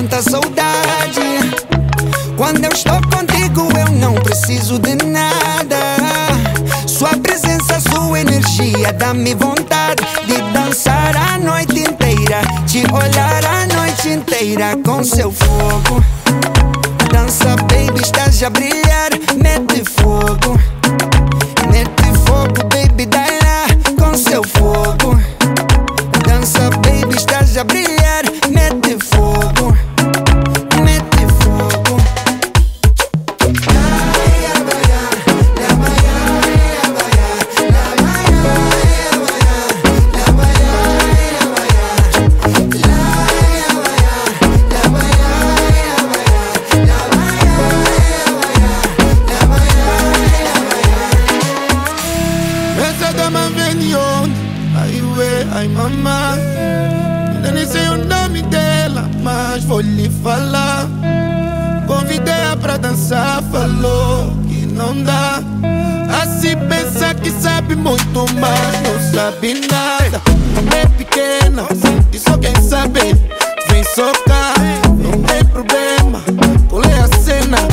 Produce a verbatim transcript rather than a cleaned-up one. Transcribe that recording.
tanta saudade. Quando eu estou contigo eu não preciso de nada. Sua presença, sua energia dá-me vontade de dançar a noite inteira, te olhar a noite inteira com seu fogo. Dança, baby, estás a brilhar, mete fogo. Mete fogo, baby, dá lá com seu fogo. Dança, baby, estás a brilhar, mete fogo. Mete fogo. Ai mamãe, eu nem sei o nome dela, mas vou lhe falar. Convidei-a pra dançar, falou que não dá. Assim pensa que sabe muito, mas não sabe nada. É pequena, e só quem sabe vem socar. Não tem problema, colei a cena.